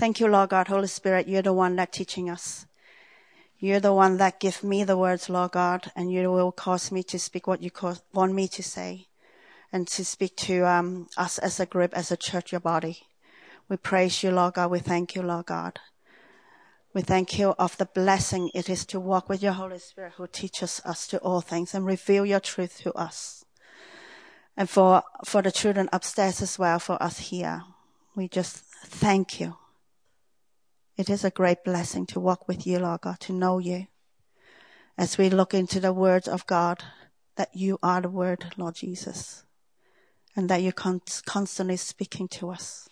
Thank you, Lord God. Holy Spirit, you're the one that teaching us. You're the one that give me the words, Lord God, and you will cause me to speak what you want me to say and to speak to us as a group, as a church, your body. We praise you, Lord God. We thank you, Lord God. We thank you of the blessing it is to walk with your Holy Spirit who teaches us to all things and reveal your truth to us. And for the children upstairs as well, for us here, we just thank you. It is a great blessing to walk with you, Lord God, to know you. As we look into the words of God, that you are the word, Lord Jesus, and that you're constantly speaking to us.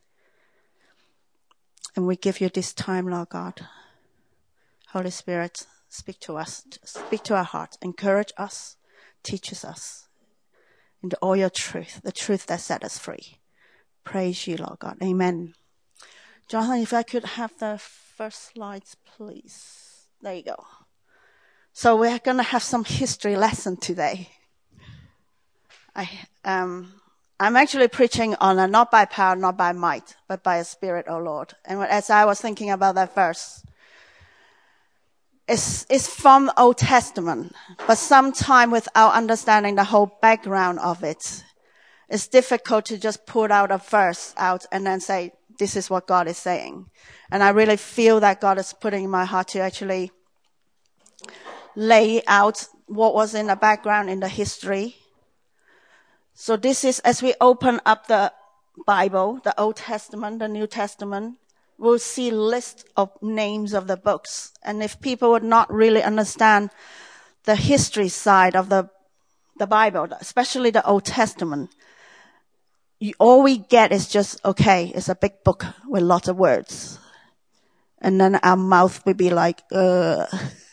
And we give you this time, Lord God. Holy Spirit, speak to us, speak to our hearts, encourage us, teaches us into all your truth, the truth that set us free. Praise you, Lord God. Amen. Jonathan, if I could have the first slides, please. There you go. So we're going to have some history lesson today. I'm actually preaching on a not by power, not by might, but by a spirit, O Lord. And as I was thinking about that verse, it's from the Old Testament, but sometime without understanding the whole background of it, it's difficult to just pull out a verse out and then say, this is what God is saying. And I really feel that God is putting in my heart to actually lay out what was in the background in the history. So this is, as we open up the Bible, the Old Testament, the New Testament, we'll see a list of names of the books. And if people would not really understand the history side of the Bible, especially the Old Testament, all we get is just, okay, it's a big book with lots of words. And then our mouth will be like, And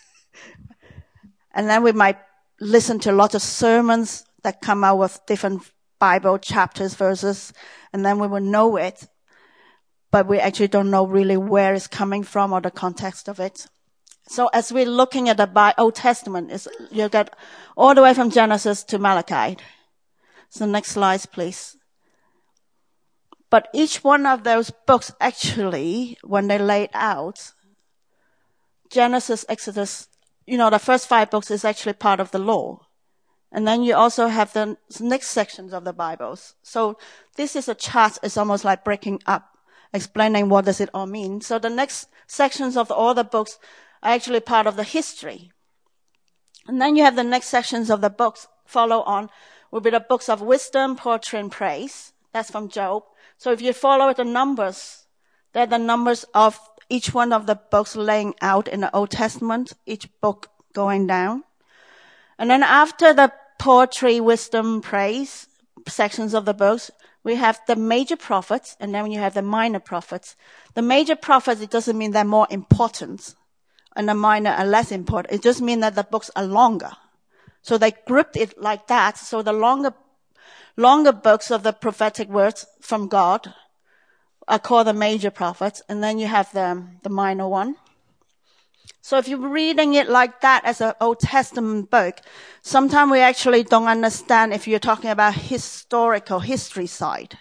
then we might listen to a lot of sermons that come out with different Bible chapters, verses, and then we will know it, but we actually don't know really where it's coming from or the context of it. So as we're looking at the Old Testament, you get all the way from Genesis to Malachi. So next slide, please. But each one of those books actually, when they laid out, Genesis, Exodus, the first 5 books is actually part of the law. And then you also have the next sections of the Bibles. So this is a chart. It's almost like breaking up, explaining what does it all mean. So the next sections of all the books are actually part of the history. And then you have the next sections of the books follow on will be the books of wisdom, poetry, and praise. That's from Job. So if you follow the numbers, they're the numbers of each one of the books laying out in the Old Testament, each book going down. And then after the poetry, wisdom, praise sections of the books, we have the major prophets, and then you have the minor prophets. The major prophets, it doesn't mean they're more important, and the minor are less important. It just means that the books are longer. So they grouped it like that. So the longer books of the prophetic words from God are called the major prophets, and then you have the minor one. So if you're reading it like that as an Old Testament book, sometimes we actually don't understand if you're talking about historical history side.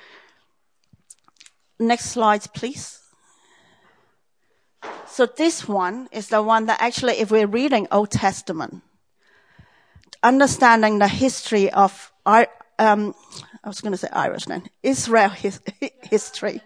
Next slide, please. So this one is the one that actually, if we're reading Old Testament, understanding the history of Israel history.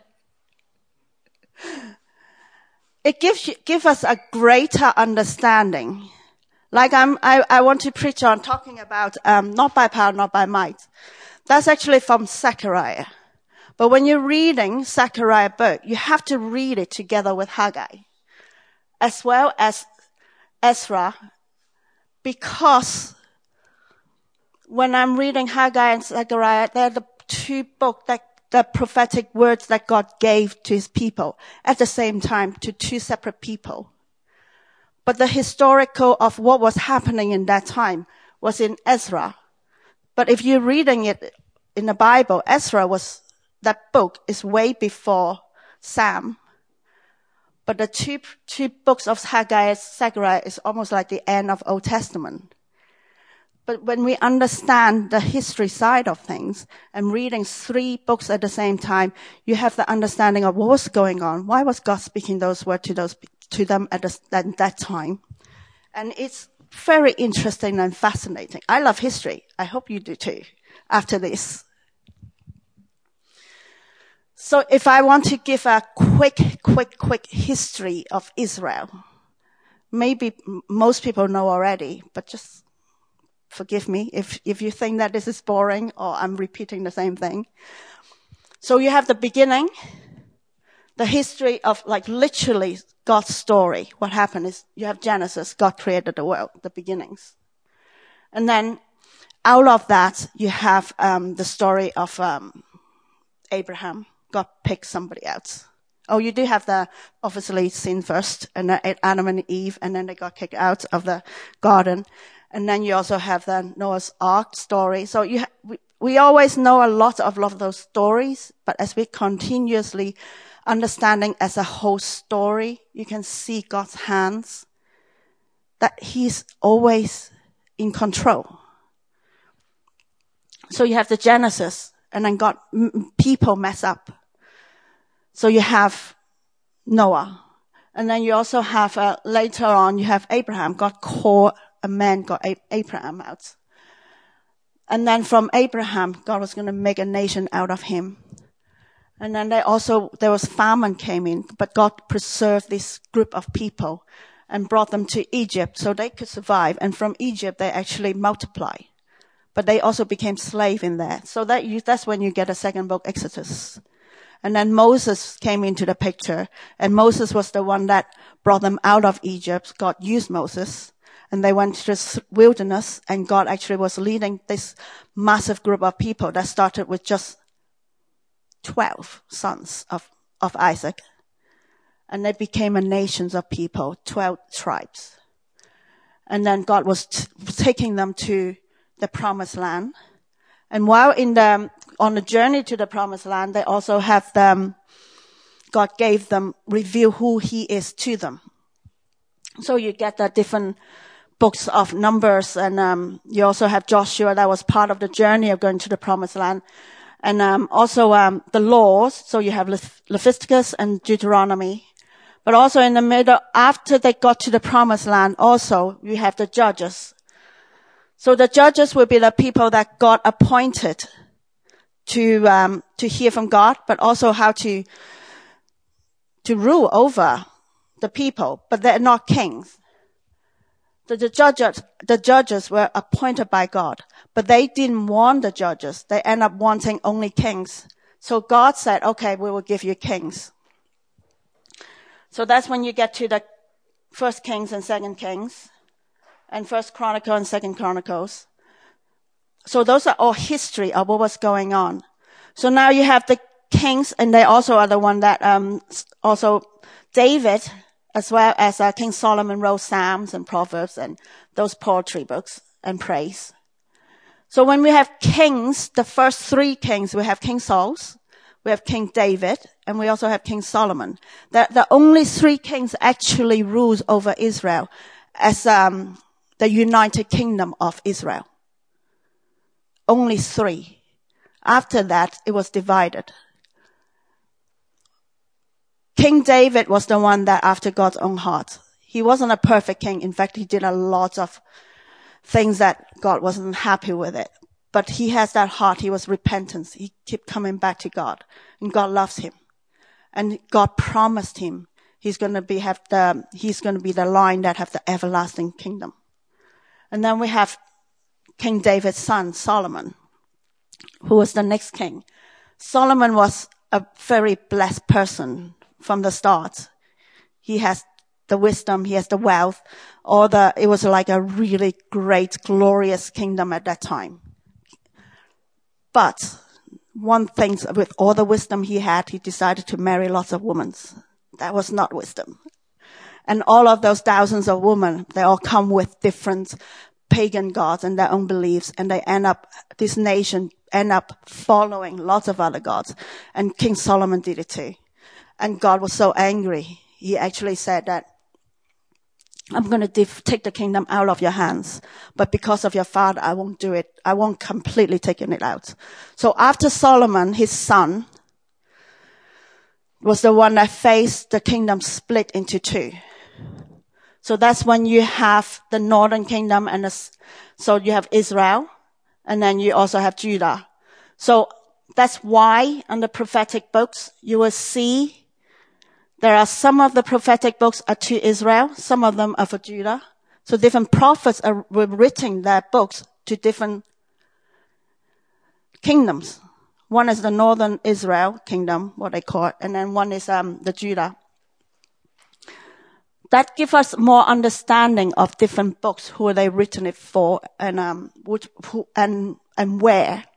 It gives us a greater understanding. Like I want to preach on talking about not by power, not by might. That's actually from Zechariah. But when you're reading Zechariah book, you have to read it together with Haggai, as well as Ezra, because when I'm reading Haggai and Zechariah, they're the 2 books that the prophetic words that God gave to his people at the same time to 2 separate people. But the historical of what was happening in that time was in Ezra. But if you're reading it in the Bible, that book is way before Sam. But the two books of Haggai and Zechariah is almost like the end of Old Testament. But when we understand the history side of things and reading 3 books at the same time, you have the understanding of what was going on. Why was God speaking those words to them at that time? And it's very interesting and fascinating. I love history. I hope you do too after this. So if I want to give a quick history of Israel, maybe most people know already, but just forgive me if you think that this is boring or I'm repeating the same thing. So you have the beginning, the history of like literally God's story. What happened is you have Genesis, God created the world, the beginnings. And then out of that, you have the story of Abraham. God picked somebody else. Oh, you do have the obviously sin first, and then Adam and Eve, and then they got kicked out of the garden. And then you also have the Noah's Ark story. So we always know a lot of those stories, but as we continuously understanding as a whole story, you can see God's hands, that he's always in control. So you have the Genesis, and then people mess up. So you have Noah. And then you also have, later on, you have Abraham. God called a man, got Abraham out. And then from Abraham, God was going to make a nation out of him. And then there was famine came in, but God preserved this group of people and brought them to Egypt so they could survive. And from Egypt, they actually multiply. But they also became slave in there. So that's when you get a second book, Exodus. And then Moses came into the picture, and Moses was the one that brought them out of Egypt. God used Moses, and they went to the wilderness, and God actually was leading this massive group of people that started with just 12 sons of Isaac. And they became a nation of people, 12 tribes. And then God was taking them to the promised land. And while on the journey to the promised land, they also have God gave them, reveal who he is to them. So you get the different books of Numbers, and you also have Joshua that was part of the journey of going to the promised land. And also the laws, so you have Leviticus and Deuteronomy. But also in the middle, after they got to the promised land, also you have the judges. So the judges will be the people that God appointed to hear from God, but also how to rule over the people, but they're not kings. So the judges were appointed by God, but they didn't want the judges. They end up wanting only kings. So God said, okay, we will give you kings. So that's when you get to the First Kings and Second Kings, and First Chronicle and Second Chronicles. So those are all history of what was going on. So now you have the kings, and they also are the one that also David, as well as King Solomon, wrote Psalms and Proverbs and those poetry books and praise. So when we have kings, the first 3 kings, we have King Saul, we have King David, and we also have King Solomon. The only 3 kings actually rules over Israel as the United Kingdom of Israel. Only 3. After that, it was divided. King David was the one that after God's own heart. He wasn't a perfect king. In fact, he did a lot of things that God wasn't happy with it. But he has that heart. He was repentant. He kept coming back to God. And God loves him. And God promised him he's going to be the line that have the everlasting kingdom. And then we have King David's son, Solomon, who was the next king. Solomon was a very blessed person from the start. He has the wisdom, he has the wealth, it was like a really great, glorious kingdom at that time. But one thing, with all the wisdom he had, he decided to marry lots of women. That was not wisdom. And all of those thousands of women, they all come with different pagan gods and their own beliefs, and this nation end up following lots of other gods. And King Solomon did it too. And God was so angry. He actually said that I'm going to take the kingdom out of your hands. But because of your father, I won't do it. I won't completely take it out. So after Solomon, his son, was the one that faced the kingdom split into two. So that's when you have the northern kingdom so you have Israel, and then you also have Judah. So that's why in the prophetic books, you will see there are some of the prophetic books are to Israel, some of them are for Judah. So different prophets were writing their books to different kingdoms. One is the northern Israel kingdom, what they call it, and then one is the Judah. That gives us more understanding of different books, who are they written it for, and where.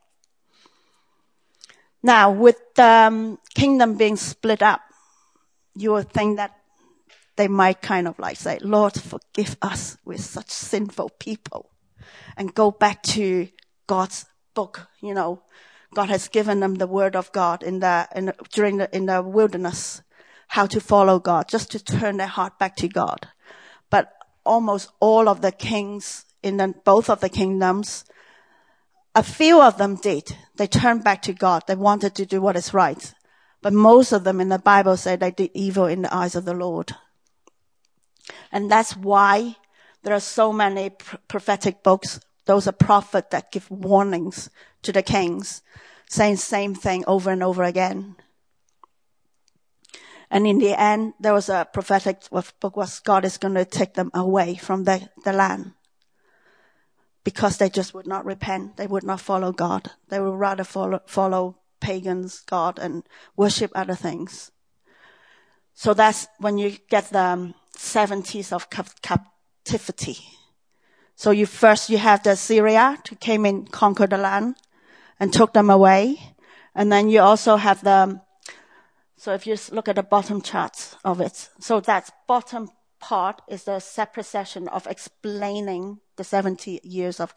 Now, with the kingdom being split up, you would think that they might kind of like say, Lord, forgive us, we're such sinful people, and go back to God's book. You know, God has given them the word of God in the wilderness, how to follow God, just to turn their heart back to God. But almost all of the kings in both of the kingdoms, a few of them did. They turned back to God. They wanted to do what is right. But most of them in the Bible say they did evil in the eyes of the Lord. And that's why there are so many prophetic books. Those are prophets that give warnings to the kings, saying same thing over and over again. And in the end, there was a prophetic book was God is going to take them away from the land. Because they just would not repent. They would not follow God. They would rather follow pagans, God, and worship other things. So that's when you get the 70s of captivity. So you have the Assyria who came in, conquered the land, and took them away. And then you also have so if you look at the bottom charts of it, so that bottom part is the separate session of explaining the 70 years of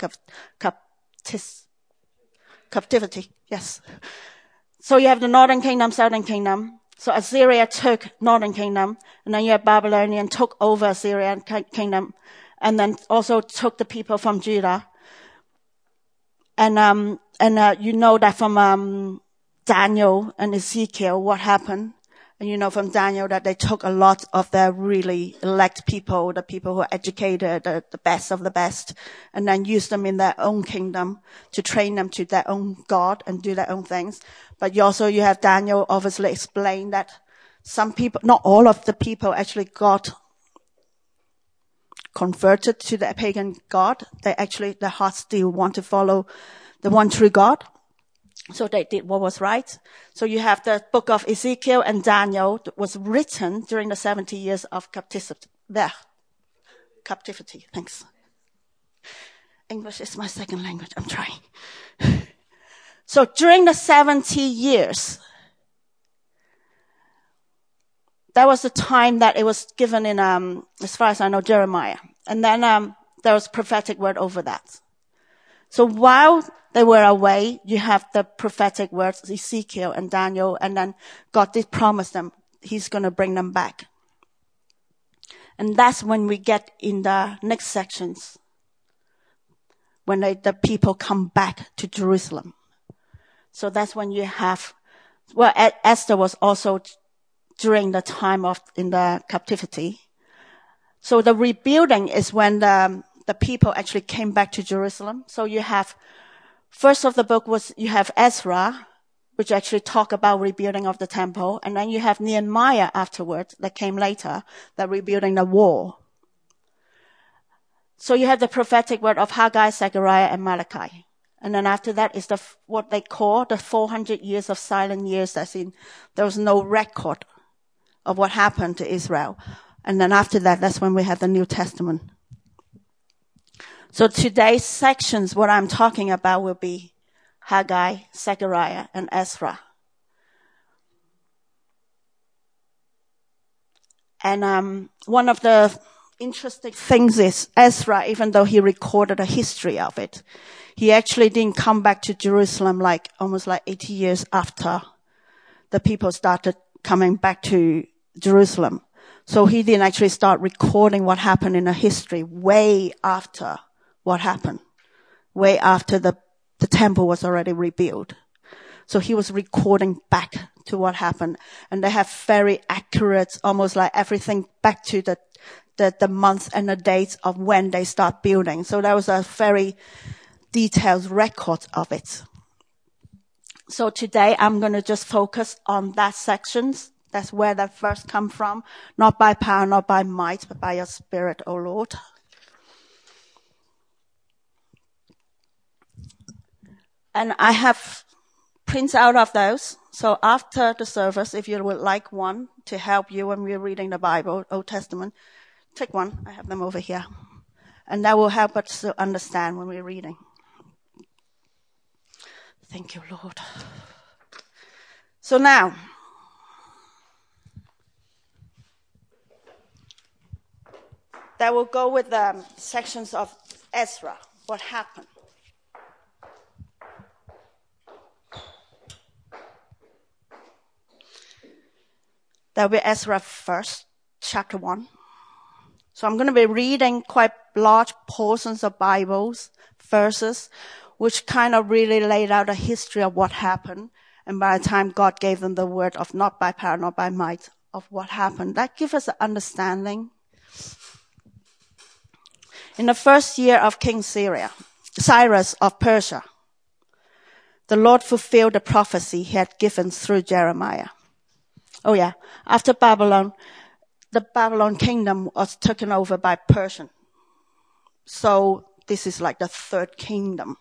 captivity. Yes. So you have the northern kingdom, southern kingdom. So Assyria took northern kingdom, and then you have Babylonian took over Assyrian kingdom, and then also took the people from Judah. And you know that from Daniel and Ezekiel what happened. And you know from Daniel that they took a lot of their really elect people, the people who are educated, the best of the best, and then used them in their own kingdom to train them to their own God and do their own things. But you have Daniel obviously explained that some people, not all of the people actually got converted to the pagan God. Their hearts still want to follow the one true God. So they did what was right. So you have the book of Ezekiel and Daniel that was written during the 70 years of captivity. Captivity. Thanks. English is my second language. I'm trying. So during the 70 years, that was the time that it was given in, as far as I know, Jeremiah. And then there was prophetic word over that. So while they were away, you have the prophetic words, Ezekiel and Daniel, and then God did promise them he's going to bring them back. And that's when we get in the next sections, when the people come back to Jerusalem. So that's when you have, Esther was also during the time in the captivity. So the rebuilding is when the people actually came back to Jerusalem. So you have, first of the book you have Ezra, which actually talk about rebuilding of the temple. And then you have Nehemiah afterwards that came later, that rebuilding the wall. So you have the prophetic word of Haggai, Zechariah, and Malachi. And then after that is what they call the 400 years of silent years. There was no record of what happened to Israel. And then after that, that's when we have the New Testament. So today's sections, what I'm talking about will be Haggai, Zechariah, and Ezra. And one of the interesting things is Ezra, even though he recorded a history of it, he actually didn't come back to Jerusalem almost 80 years after the people started coming back to Jerusalem. So he didn't actually start recording what happened in the history way after what happened, way after the temple was already rebuilt. So he was recording back to what happened. And they have very accurate, almost like everything back to the months and the dates of when they start building. So that was a very detailed record of it. So today I'm going to just focus on that sections. That's where that verse come from. Not by power, not by might, but by your Spirit, O Lord. And I have prints out of those. So after the service, if you would like one to help you when we're reading the Bible, Old Testament, take one. I have them over here. And that will help us to understand when we're reading. Thank you, Lord. So now, that will go with the sections of Ezra, what happened. That will be Ezra first, chapter 1. So I'm going to be reading quite large portions of Bibles, verses, which kind of really laid out a history of what happened. And by the time God gave them the word of not by power, not by might, of what happened, that gives us an understanding. In the first year of King Cyrus of Persia, the Lord fulfilled the prophecy he had given through Jeremiah. Oh yeah, after Babylon, the Babylon kingdom was taken over by Persian. So this is like the third kingdom.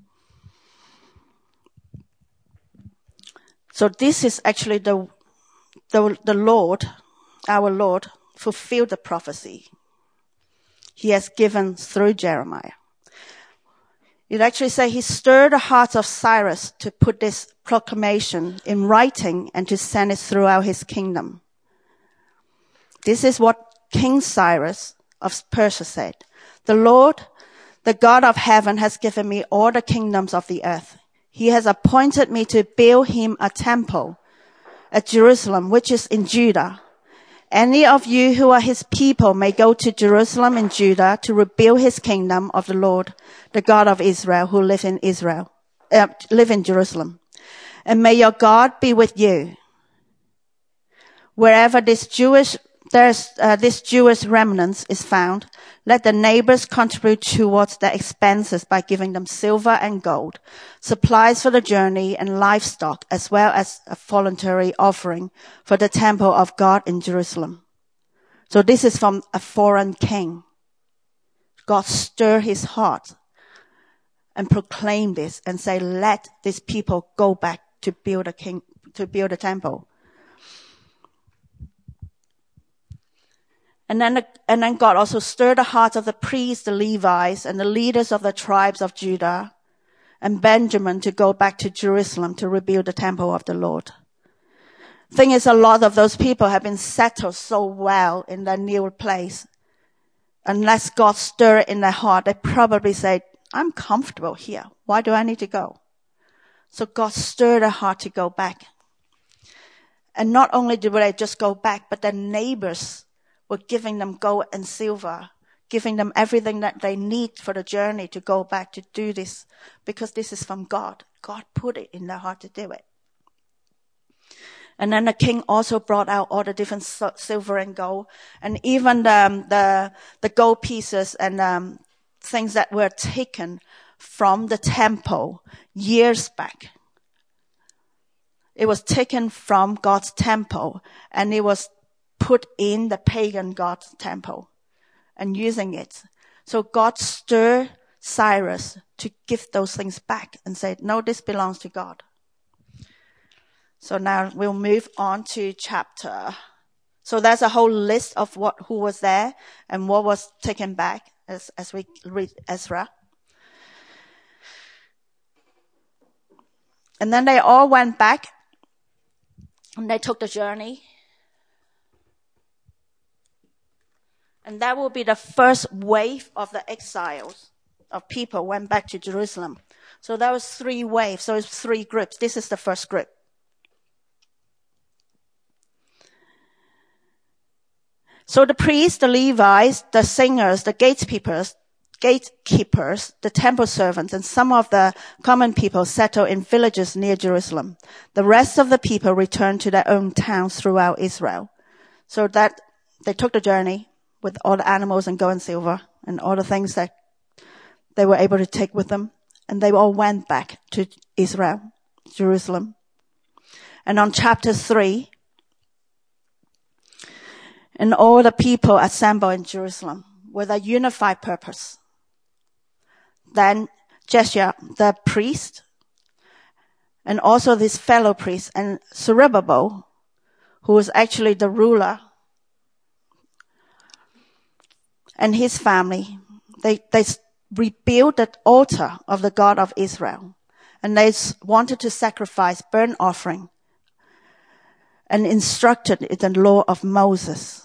So this is actually the Lord, our Lord, fulfilled the prophecy he has given through Jeremiah. It actually says he stirred the heart of Cyrus to put this proclamation in writing and to send it throughout his kingdom. This is what King Cyrus of Persia said. The Lord, the God of heaven, has given me all the kingdoms of the earth. He has appointed me to build him a temple at Jerusalem, which is in Judah. Any of you who are his people may go to Jerusalem and Judah to rebuild his kingdom of the Lord, the God of Israel, who live in Jerusalem. And may your God be with you. Wherever this Jewish remnant is found, let the neighbors contribute towards their expenses by giving them silver and gold, supplies for the journey and livestock, as well as a voluntary offering for the temple of God in Jerusalem. So this is from a foreign king. God stirred his heart and proclaimed this and say, let these people go back to build a temple. And then God also stirred the hearts of the priests, the Levites, and the leaders of the tribes of Judah and Benjamin to go back to Jerusalem to rebuild the temple of the Lord. Thing is, a lot of those people have been settled so well in their new place. Unless God stir it in their heart, they probably say, I'm comfortable here. Why do I need to go? So God stirred their heart to go back. And not only did they just go back, but their neighbors were giving them gold and silver, giving them everything that they need for the journey to go back to do this, because this is from God. God put it in their heart to do it. And then the king also brought out all the different silver and gold, and even the gold pieces and things that were taken from the temple years back. It was taken from God's temple, and it was put in the pagan God's temple and using it. So God stirred Cyrus to give those things back and say, no, this belongs to God. So now we'll move on to chapter. So there's a whole list of who was there and what was taken back as we read Ezra. And then they all went back and they took the journey. And that will be the first wave of the exiles of people went back to Jerusalem. So there was 3 waves. So it's 3 groups. This is the first group. So the priests, the Levites, the singers, the gatekeepers, the temple servants, and some of the common people settled in villages near Jerusalem. The rest of the people returned to their own towns throughout Israel. So that they took the journey with all the animals and gold and silver and all the things that they were able to take with them. And they all went back to Israel, Jerusalem. And on chapter 3, and all the people assembled in Jerusalem with a unified purpose. Then Jeshua, the priest, and also this fellow priest, and Zerubbabel, who was actually the ruler, and his family, they rebuilt the altar of the God of Israel. And they wanted to sacrifice burnt offering and instructed in the law of Moses.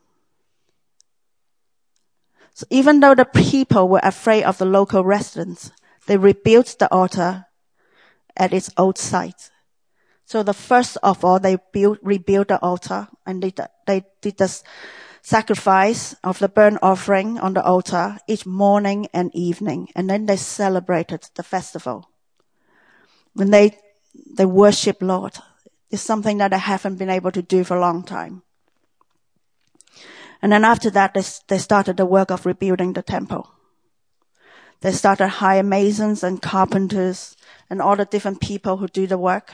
So even though the people were afraid of the local residents, they rebuilt the altar at its old site. So the first of all, they rebuilt the altar, and they did the sacrifice of the burnt offering on the altar each morning and evening, and then they celebrated the festival. When they worship Lord, it's something that they haven't been able to do for a long time. And then after that, they started the work of rebuilding the temple. They started hire masons and carpenters and all the different people who do the work.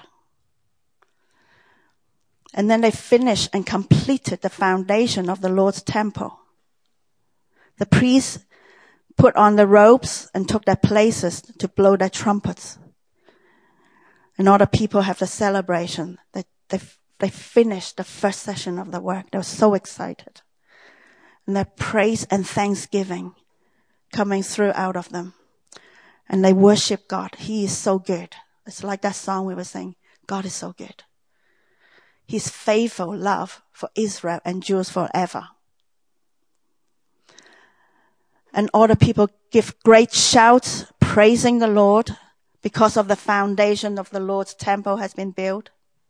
And then they finished and completed the foundation of the Lord's temple. The priests put on the robes and took their places to blow their trumpets. And all the people have the celebration that they finished the first session of the work. They were so excited. And their praise and thanksgiving coming through out of them. And they worship God. He is so good. It's like that song we were saying. God is so good. His faithful love for Israel endures forever. And all the people give great shouts, praising the Lord because of the foundation of the Lord's temple has been built.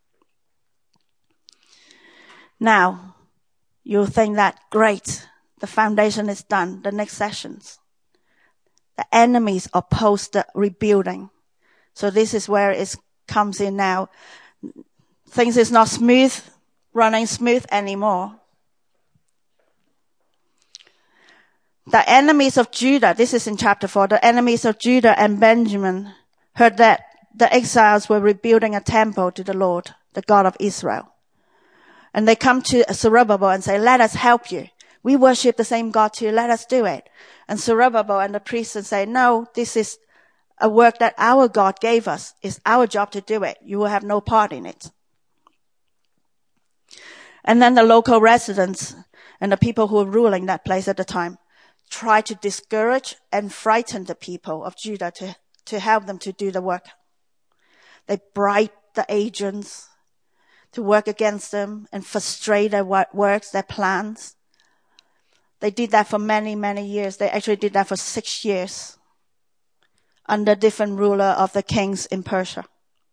Now, you'll think that great, the foundation is done, the next sessions. The enemies oppose the rebuilding. So this is where it comes in now. Things is not running smooth anymore. The enemies of Judah, this is in chapter 4, the enemies of Judah and Benjamin heard that the exiles were rebuilding a temple to the Lord, the God of Israel. And they come to Zerubbabel and say, let us help you. We worship the same God too. Let us do it. And Zerubbabel and the priests say, no, this is a work that our God gave us. It's our job to do it. You will have no part in it. And then the local residents and the people who were ruling that place at the time tried to discourage and frighten the people of Judah to help them to do the work. They bribed the agents to work against them and frustrate their works, their plans. They did that for many, many years. They actually did that for 6 years under different ruler of the kings in Persia.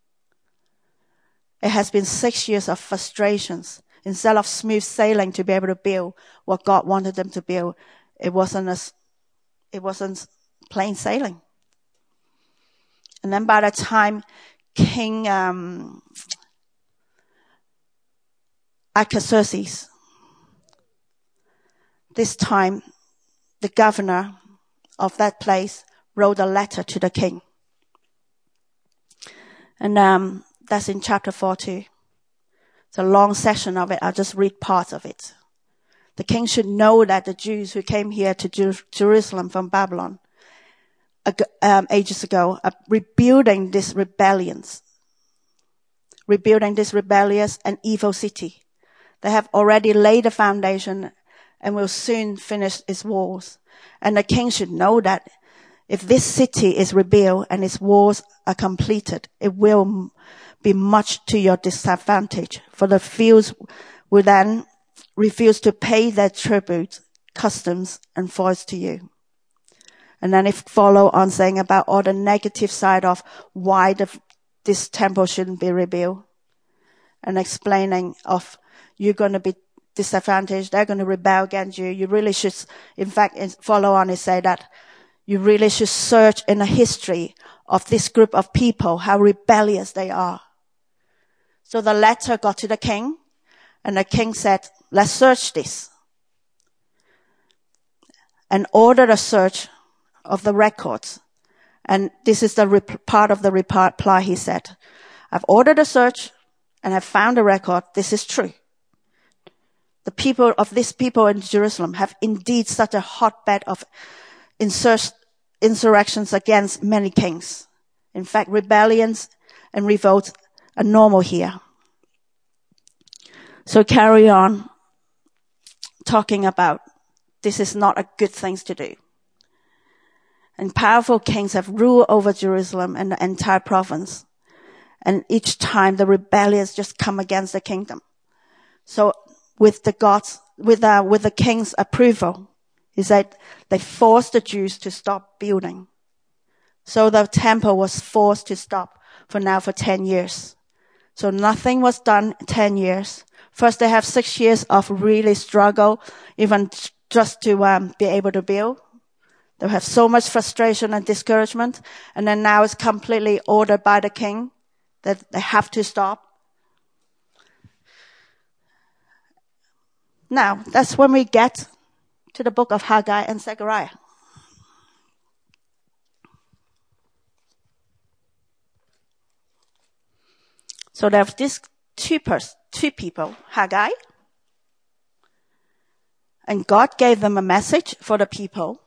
It has been 6 years of frustrations. Instead of smooth sailing to be able to build what God wanted them to build, it wasn't plain sailing. And then by the time King Artaxerxes, this time the governor of that place wrote a letter to the king. And that's in chapter 4 too. It's a long session of it. I'll just read parts of it. The king should know that the Jews who came here to Jerusalem from Babylon ages ago are rebuilding this rebellious and evil city. They have already laid the foundation and will soon finish its walls. And the king should know that if this city is rebuilt and its walls are completed, it will be much to your disadvantage, for the fields will then refuse to pay their tribute, customs, and voice to you. And then it follow on saying about all the negative side of why this temple shouldn't be rebuilt, and explaining of you're going to be disadvantaged. They're going to rebel against you. You really should, in fact, follow on and say that you really should search in the history of this group of people, how rebellious they are. So the letter got to the king, and the king said, let's search this. And ordered a search of the records. And this is the part of the reply he said. I've ordered a search and have found a record. This is true. The people of these people in Jerusalem have indeed such a hotbed of insurrections against many kings. In fact, rebellions and revolts are normal here. So carry on talking about this is not a good thing to do. And powerful kings have ruled over Jerusalem and the entire province. And each time the rebellions just come against the kingdom. So with the king's approval, he said they forced the Jews to stop building. So the temple was forced to stop for 10 years. So nothing was done in 10 years. First they have 6 years of really struggle, even just to be able to build. They have so much frustration and discouragement. And then now it's completely ordered by the king that they have to stop. Now, that's when we get to the book of Haggai and Zechariah. So there's these two people, Haggai, and God gave them a message for the people.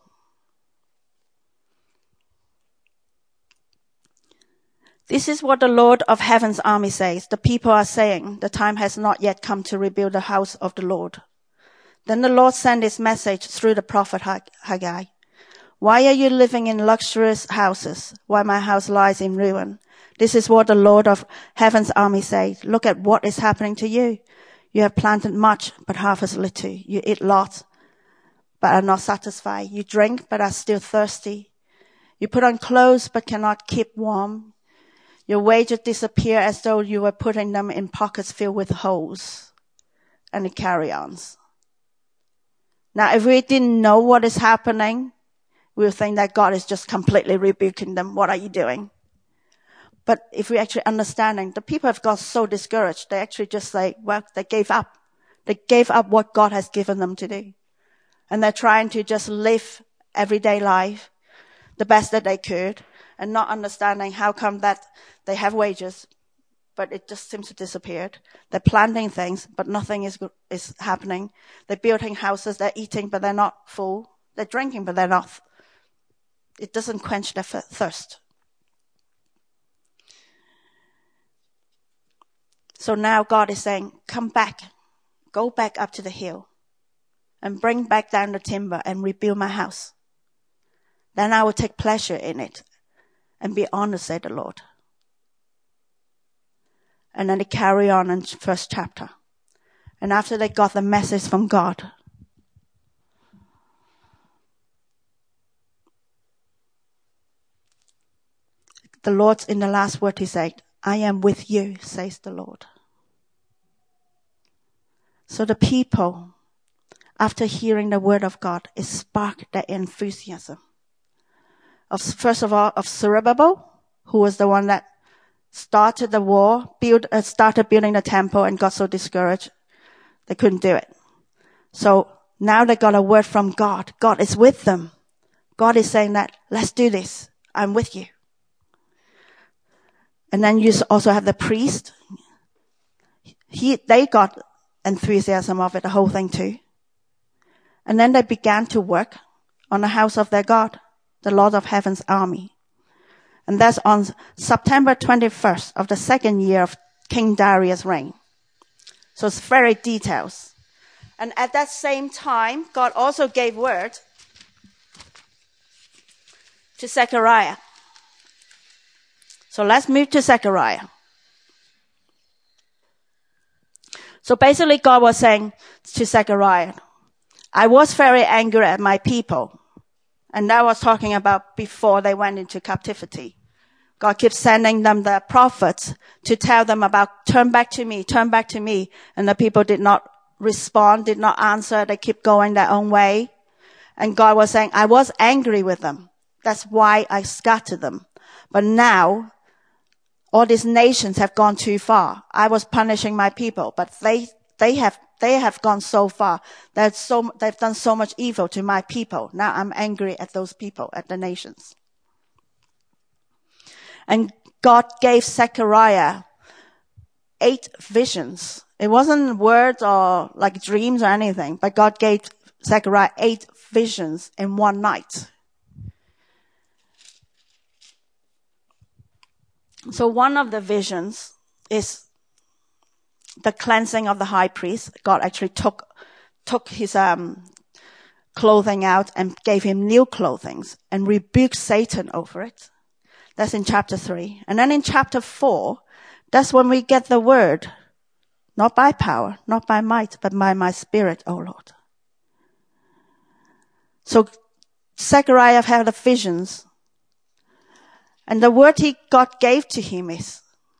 This is what the Lord of Heaven's army says. The people are saying, the time has not yet come to rebuild the house of the Lord. Then the Lord sent his message through the prophet Haggai. Why are you living in luxurious houses while my house lies in ruin? This is what the Lord of Heaven's army says. Look at what is happening to you. You have planted much, but harvest little. You eat lots, but are not satisfied. You drink, but are still thirsty. You put on clothes, but cannot keep warm. Your wages disappear as though you were putting them in pockets filled with holes. And it carries on. Now, if we didn't know what is happening, we would think that God is just completely rebuking them. What are you doing? But if we actually understanding, the people have got so discouraged, they actually just say, well, they gave up. They gave up what God has given them to do. And they're trying to just live everyday life the best that they could, and not understanding how come that they have wages, but it just seems to disappear. They're planting things, but nothing is happening. They're building houses, they're eating, but they're not full. They're drinking, but they're not. It doesn't quench their thirst. So now God is saying, come back, go back up to the hill and bring back down the timber and rebuild my house. Then I will take pleasure in it and be honored, said the Lord. And then they carry on in first chapter. And after they got the message from God, the Lord, in the last word, he said, I am with you, says the Lord. So the people, after hearing the word of God, it sparked their enthusiasm. First of all, of Zerubbabel, who was the one that started the war, started building the temple and got so discouraged, they couldn't do it. So now they got a word from God. God is with them. God is saying that, let's do this. I'm with you. And then you also have the priest. They got enthusiasm of it, the whole thing too. And then they began to work on the house of their God, the Lord of Heaven's army. And that's on September 21st of the second year of King Darius' reign. So it's very detailed. And at that same time, God also gave word to Zechariah. So let's move to Zechariah. So basically God was saying to Zechariah, I was very angry at my people. And that was talking about before they went into captivity. God keeps sending them the prophets to tell them about turn back to me. And the people did not respond, did not answer. They keep going their own way. And God was saying, I was angry with them. That's why I scattered them. But now, all these nations have gone too far. I was punishing my people, but they have gone so far. They've done so much evil to my people. Now I'm angry at those people, at the nations. And God gave Zechariah 8 visions. It wasn't words or like dreams or anything, but God gave Zechariah 8 visions in one night. So one of the visions is the cleansing of the high priest. God actually took his clothing out and gave him new clothing and rebuked Satan over it. That's in chapter 3. And then in chapter 4, that's when we get the word, not by power, not by might, but by my spirit, O Lord. So Zechariah had the visions. And the word God gave to him is,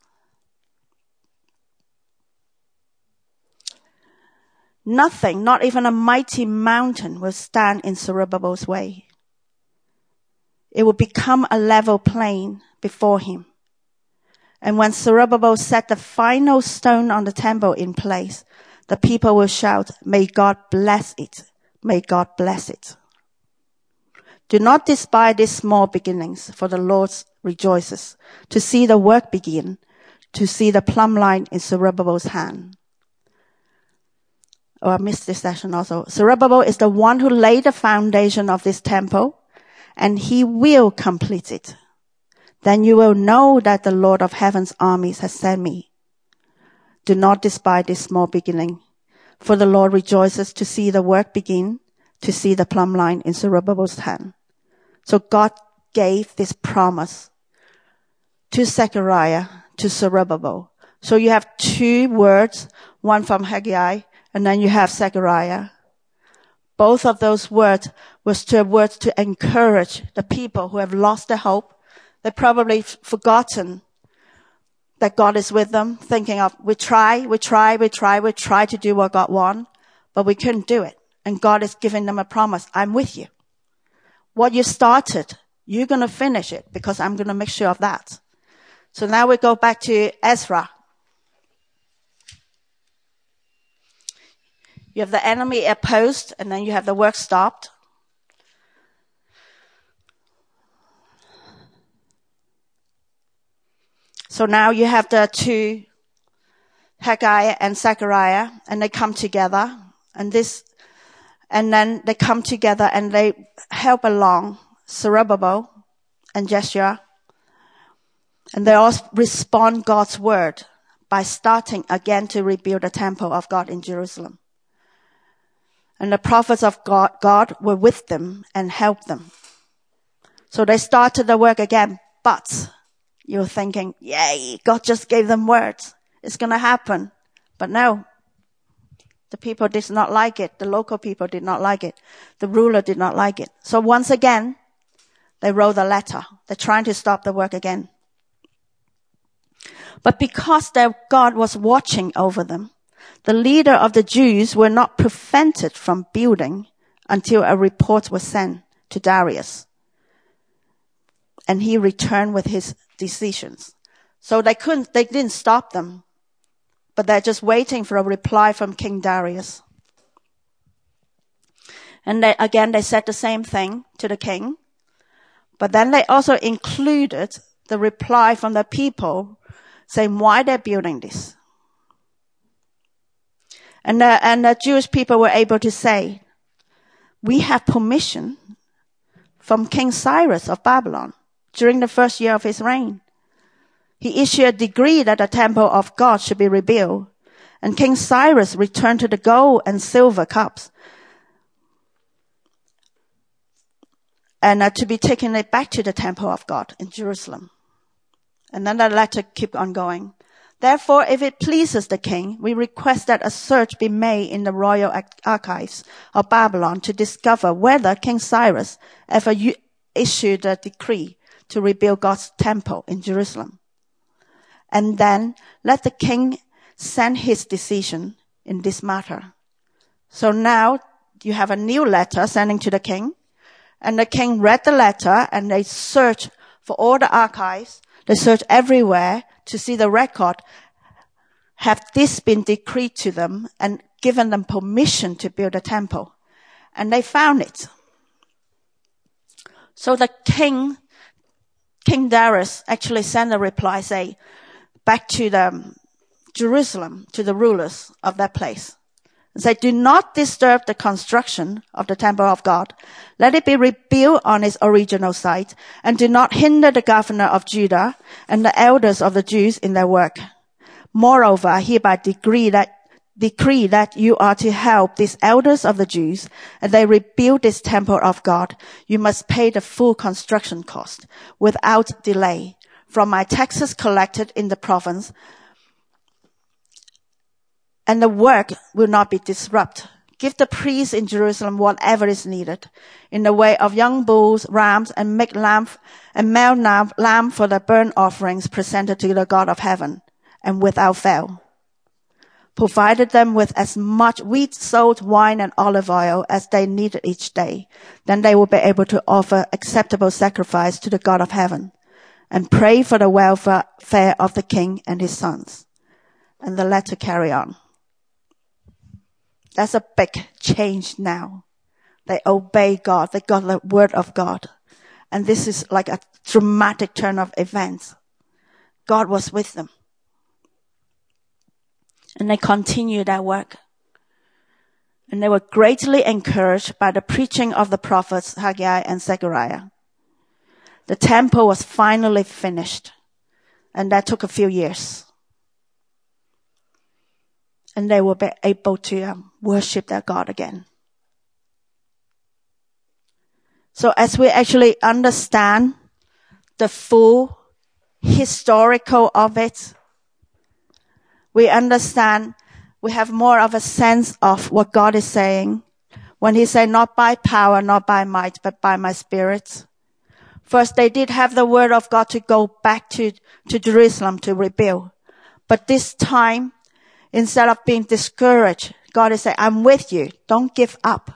nothing, not even a mighty mountain, will stand in Zerubbabel's way. It will become a level plain before him. And when Zerubbabel set the final stone on the temple in place, the people will shout, may God bless it. May God bless it. Do not despise these small beginnings, for the Lord rejoices to see the work begin, to see the plumb line in Zerubbabel's hand. Oh, I missed this session also. Zerubbabel is the one who laid the foundation of this temple, and he will complete it. Then you will know that the Lord of heaven's armies has sent me. Do not despise this small beginning, for the Lord rejoices to see the work begin, to see the plumb line in Zerubbabel's hand. So God gave this promise to Zechariah, to Zerubbabel. So you have 2 words, one from Haggai, and then you have Zechariah. Both of those words was words to encourage the people who have lost their hope. They've probably forgotten that God is with them, thinking of, we try to do what God wants, but we couldn't do it. And God is giving them a promise. I'm with you. What you started, you're going to finish it because I'm going to make sure of that. So now we go back to Ezra. You have the enemy opposed, and then you have the work stopped. So now you have the 2, Haggai and Zechariah, and they come together, and then they come together and they help along Zerubbabel and Jeshua, and they all respond God's word by starting again to rebuild the temple of God in Jerusalem. And the prophets of God were with them and helped them. So they started the work again, but you're thinking, yay, God just gave them words. It's going to happen. But no, the people did not like it. The local people did not like it. The ruler did not like it. So once again, they wrote a letter. They're trying to stop the work again. But because their God was watching over them, the leader of the Jews were not prevented from building until a report was sent to Darius. And he returned with his decisions. So they didn't stop them, but they're just waiting for a reply from King Darius. And they said the same thing to the king, but then they also included the reply from the people saying why they're building this. And the Jewish people were able to say, we have permission from King Cyrus of Babylon during the first year of his reign. He issued a decree that the temple of God should be rebuilt. And King Cyrus returned to the gold and silver cups and to be taken back to the temple of God in Jerusalem. And then the letter kept on going. Therefore, if it pleases the king, we request that a search be made in the royal archives of Babylon to discover whether King Cyrus ever issued a decree to rebuild God's temple in Jerusalem. And then let the king send his decision in this matter So now you have a new letter sending to the king. And the king read the letter and they searched for all the archives. They searched everywhere to see the record. Have this been decreed to them and given them permission to build a temple? And they found it. So the King Darius actually sent a reply, say, back to Jerusalem, to the rulers of that place. And say, do not disturb the construction of the temple of God. Let it be rebuilt on its original site, and do not hinder the governor of Judah and the elders of the Jews in their work. Moreover, I hereby decree that you are to help these elders of the Jews, and they rebuild this temple of God. You must pay the full construction cost without delay from my taxes collected in the province, and the work will not be disrupted. Give the priests in Jerusalem whatever is needed in the way of young bulls, rams, and make lamb for the burnt offerings presented to the God of heaven, and without fail. Provided them with as much wheat, salt, wine, and olive oil as they needed each day. Then they will be able to offer acceptable sacrifice to the God of heaven and pray for the welfare of the king and his sons. And the letter carry on. That's a big change now. They obey God. They got the word of God. And this is like a dramatic turn of events. God was with them. And they continued their work. And they were greatly encouraged by the preaching of the prophets Haggai and Zechariah. The temple was finally finished. And that took a few years. And they will be able to worship their God again. So as we actually understand the full historical of it, we understand, we have more of a sense of what God is saying when he said, not by power, not by might, but by my spirit. First, they did have the word of God to go back to Jerusalem to rebuild. But this time, instead of being discouraged, God is saying, I'm with you. Don't give up.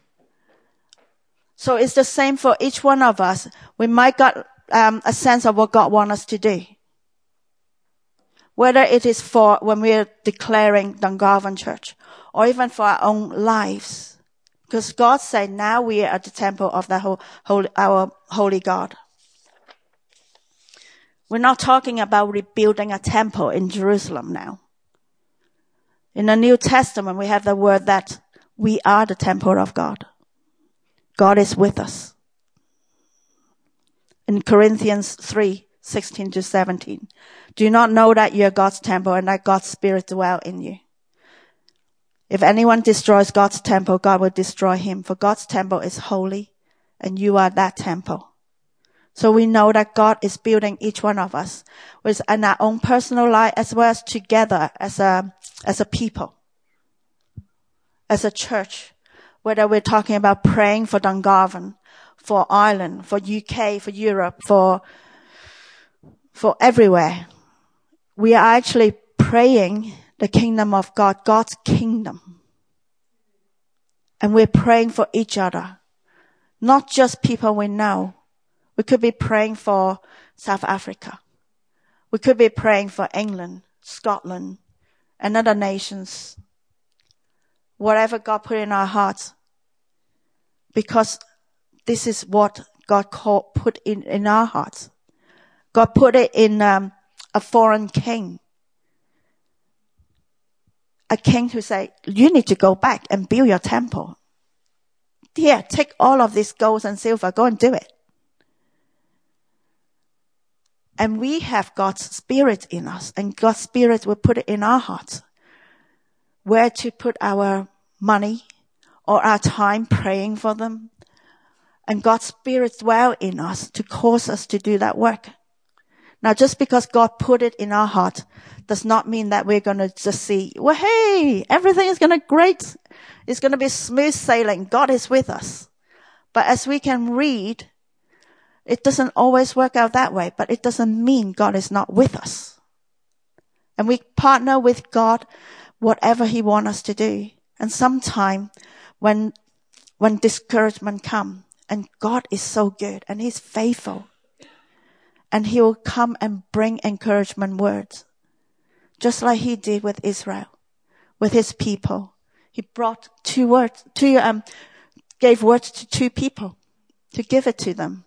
So it's the same for each one of us. We might got a sense of what God wants us to do. Whether it is for when we're declaring Dungarvan Church, or even for our own lives. Because God said, now we are at the temple of our holy God. We're not talking about rebuilding a temple in Jerusalem now. In the New Testament, we have the word that we are the temple of God. God is with us. In Corinthians 3:16-17, do you not know that you are God's temple and that God's Spirit dwells in you? If anyone destroys God's temple, God will destroy him. For God's temple is holy, and you are that temple. So we know that God is building each one of us, in our own personal life as well as together as a people, as a church. Whether we're talking about praying for Dungarvan, for Ireland, for UK, for Europe, for everywhere. We are actually praying the kingdom of God, God's kingdom. And we're praying for each other. Not just people we know. We could be praying for South Africa. We could be praying for England, Scotland, and other nations. Whatever God put in our hearts. Because this is what God put in our hearts. God put it in a foreign king. A king who said, you need to go back and build your temple. Here, take all of this gold and silver, go and do it. And we have God's Spirit in us, and God's Spirit will put it in our hearts. Where to put our money or our time praying for them. And God's Spirit dwells in us to cause us to do that work. Now, just because God put it in our heart does not mean that we're going to just see, well, hey, everything is going to be great. It's going to be smooth sailing. God is with us. But as we can read, it doesn't always work out that way, but it doesn't mean God is not with us. And we partner with God, whatever he wants us to do. And sometimes when discouragement comes, and God is so good and He's faithful, and He will come and bring encouragement words, just like He did with Israel, with His people. He brought gave words to 2 people to give it to them.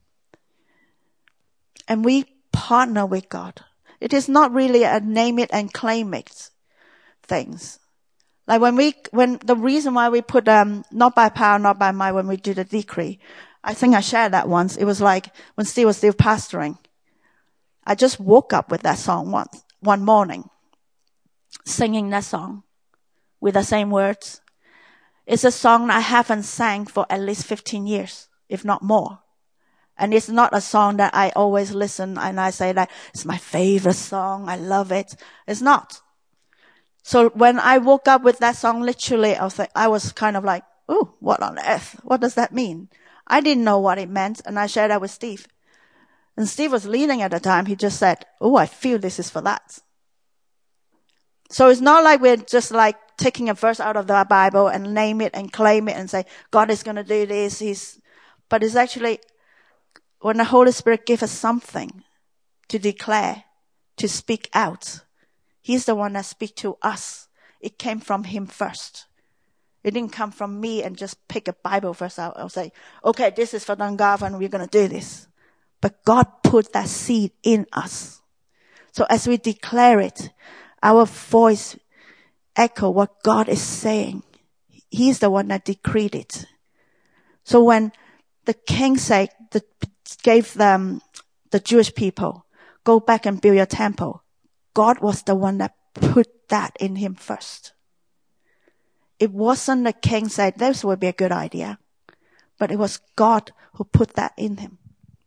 And we partner with God. It is not really a name it and claim it things. Like when the reason why we put, not by power, not by might, when we do the decree, I think I shared that once. It was like when Steve was still pastoring. I just woke up with that song one morning, singing that song with the same words. It's a song I haven't sang for at least 15 years, if not more. And it's not a song that I always listen and I say that it's my favorite song, I love it. It's not. So when I woke up with that song, literally, I was kind of like, ooh, what on earth? What does that mean? I didn't know what it meant, and I shared that with Steve. And Steve was leading at the time. He just said, oh, I feel this is for that. So it's not like we're just like taking a verse out of the Bible and name it and claim it and say, God is going to do this. But it's actually when the Holy Spirit gives us something to declare, to speak out. He's the one that speaks to us. It came from Him first. It didn't come from me and just pick a Bible verse out and say, okay, this is for Dungarvan, we're going to do this. But God put that seed in us. So as we declare it, our voice echo what God is saying. He's the one that decreed it. So when the king gave them, the Jewish people, go back and build your temple, God was the one that put that in him first. It wasn't the king said, this would be a good idea. But it was God who put that in him.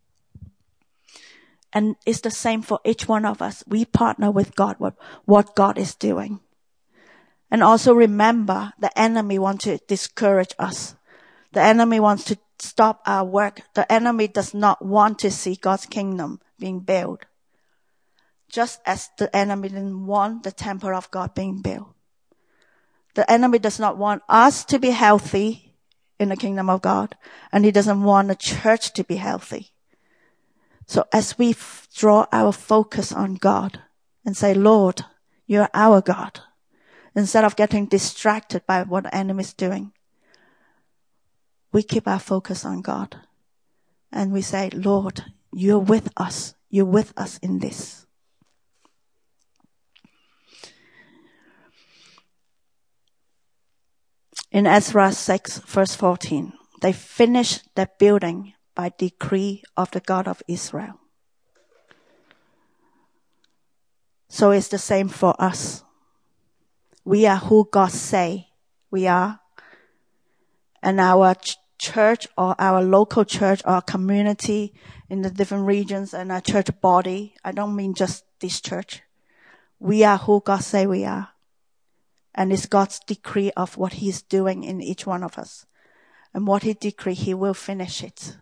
And it's the same for each one of us. We partner with God, what God is doing. And also remember, the enemy wants to discourage us. The enemy wants to stop our work. The enemy does not want to see God's kingdom being built. Just as the enemy didn't want the temple of God being built. The enemy does not want us to be healthy in the kingdom of God. And he doesn't want the church to be healthy. So as we draw our focus on God and say, Lord, you're our God, instead of getting distracted by what the enemy is doing, we keep our focus on God. And we say, Lord, you're with us. You're with us in this. In Ezra 6, verse 14, they finished their building by decree of the God of Israel. So it's the same for us. We are who God say we are. And our church or our local church or community in the different regions and our church body, I don't mean just this church. We are who God say we are. And it's God's decree of what he's doing in each one of us. And what he decree, he will finish it.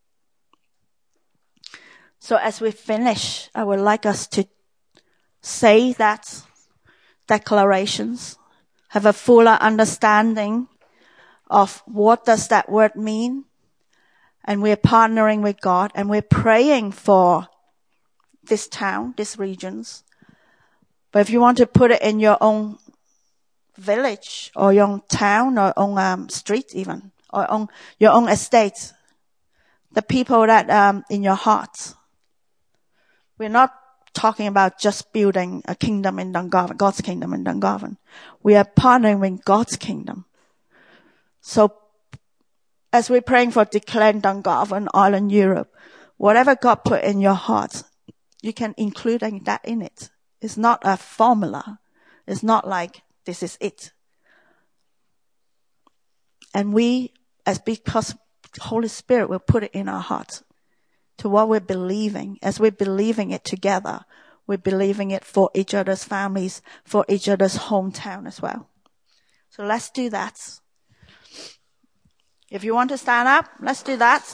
So as we finish, I would like us to say that declarations, have a fuller understanding of what does that word mean. And we're partnering with God and we're praying for this town, these regions. But if you want to put it in your own village or your own town or own street even, or on your own estate, the people that in your heart. We're not talking about just building a kingdom in Dungarvan, God's kingdom in Dungarvan. We are partnering with God's kingdom. So as we're praying for declaring Dungarvan, Ireland, Europe, whatever God put in your heart, you can include that in it. It's not a formula. It's not like this is it. And because Holy Spirit will put it in our hearts to what we're believing. As we're believing it together, we're believing it for each other's families, for each other's hometown as well. So let's do that. If you want to stand up, let's do that.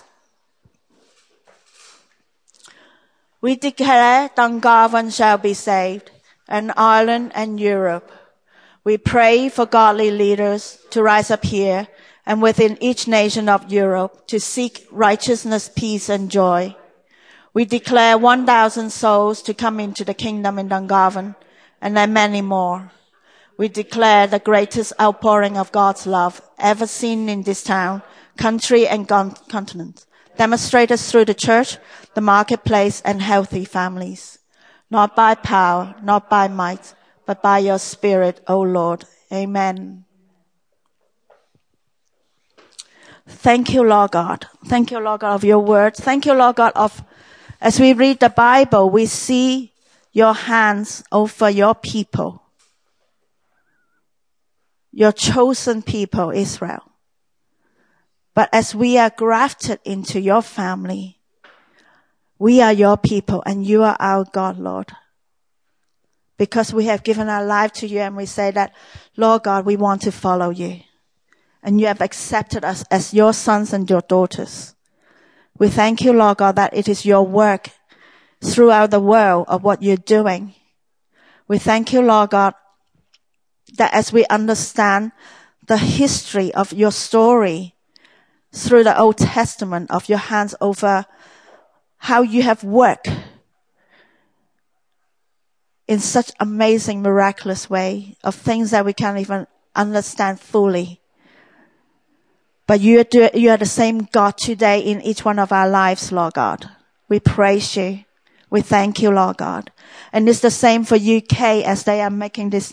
We declare Dungarvan shall be saved, and Ireland and Europe. We pray for godly leaders to rise up here and within each nation of Europe to seek righteousness, peace, and joy. We declare 1,000 souls to come into the kingdom in Dungarvan, and then many more. We declare the greatest outpouring of God's love ever seen in this town, country, and continent, demonstrated through the church, the marketplace, and healthy families. Not by power, not by might, but by your Spirit, O Lord. Amen. Thank you, Lord God. Thank you, Lord God, of your word. Thank you, Lord God, as we read the Bible, we see your hands over your people, your chosen people, Israel. But as we are grafted into your family, we are your people and you are our God, Lord. Because we have given our life to you and we say that, Lord God, we want to follow you. And you have accepted us as your sons and your daughters. We thank you, Lord God, that it is your work throughout the world of what you're doing. We thank you, Lord God, that as we understand the history of your story through the Old Testament, of your hands over how you have worked in such amazing, miraculous way of things that we can't even understand fully. But you are the same God today in each one of our lives, Lord God. We praise you. We thank you, Lord God. And it's the same for UK as they are making this,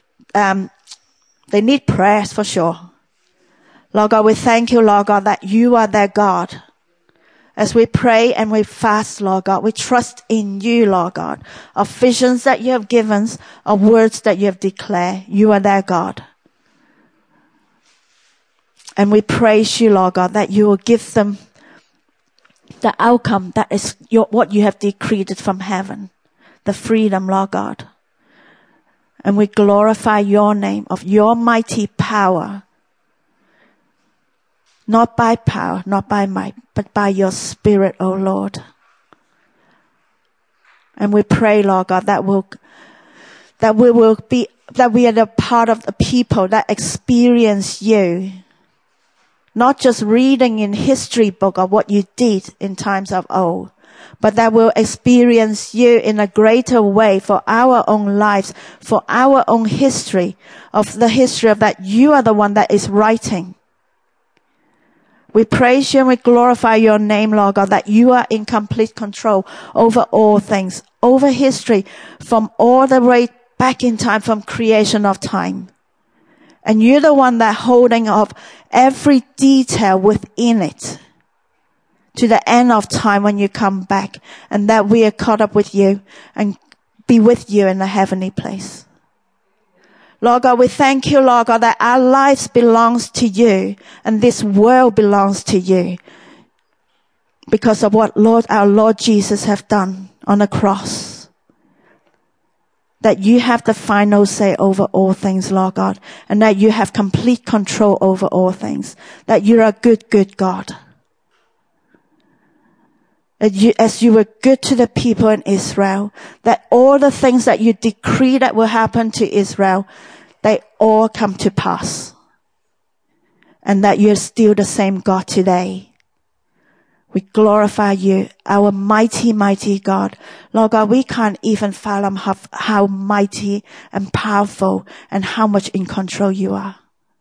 they need prayers for sure. Lord God, we thank you, Lord God, that you are their God. As we pray and we fast, Lord God, we trust in you, Lord God, of visions that you have given, of words that you have declared. You are their God. And we praise you, Lord God, that you will give them the outcome that is what you have decreed from heaven. The freedom, Lord God. And we glorify your name of your mighty power. Not by power, not by might, but by your Spirit, O Lord. And we pray, Lord God, that we are the part of the people that experience you. Not just reading in history book of what you did in times of old, but that will experience you in a greater way for our own lives, for our own history, of the history of that you are the one that is writing. We praise you and we glorify your name, Lord God, that you are in complete control over all things, over history, from all the way back in time, from creation of time. And you're the one that holding of every detail within it to the end of time when you come back, and that we are caught up with you and be with you in the heavenly place. Lord God, we thank you, Lord God, that our lives belongs to you and this world belongs to you because of what our Lord Jesus have done on the cross. That you have the final say over all things, Lord God, and that you have complete control over all things. That you're a good, good God. As you were good to the people in Israel, that all the things that you decree that will happen to Israel, they all come to pass. And that you're still the same God today. We glorify you, our mighty, mighty God. Lord God, we can't even fathom how mighty and powerful and how much in control you are.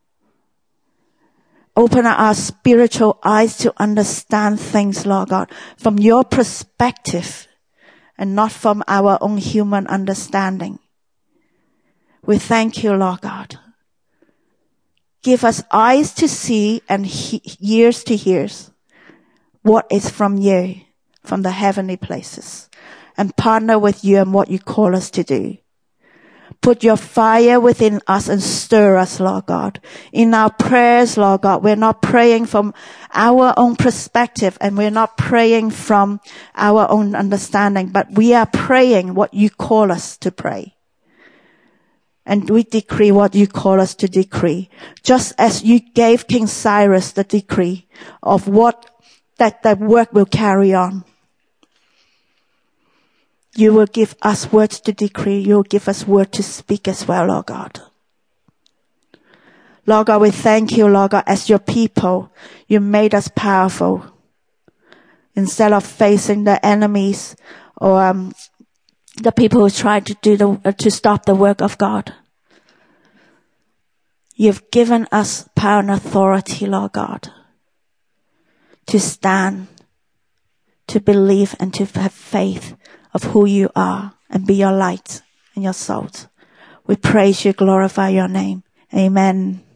Open our spiritual eyes to understand things, Lord God, from your perspective and not from our own human understanding. We thank you, Lord God. Give us eyes to see and ears to hear what is from you, from the heavenly places, and partner with you in what you call us to do. Put your fire within us and stir us, Lord God. In our prayers, Lord God, we're not praying from our own perspective and we're not praying from our own understanding, but we are praying what you call us to pray. And we decree what you call us to decree. Just as you gave King Cyrus the decree of that work will carry on. You will give us words to decree. You will give us word to speak as well, Lord God. Lord God, we thank you, Lord God, as your people, you made us powerful. Instead of facing the enemies or the people who try to stop the work of God. You've given us power and authority, Lord God, to stand, to believe, and to have faith of who you are and be your light and your salt. We praise you, glorify your name. Amen.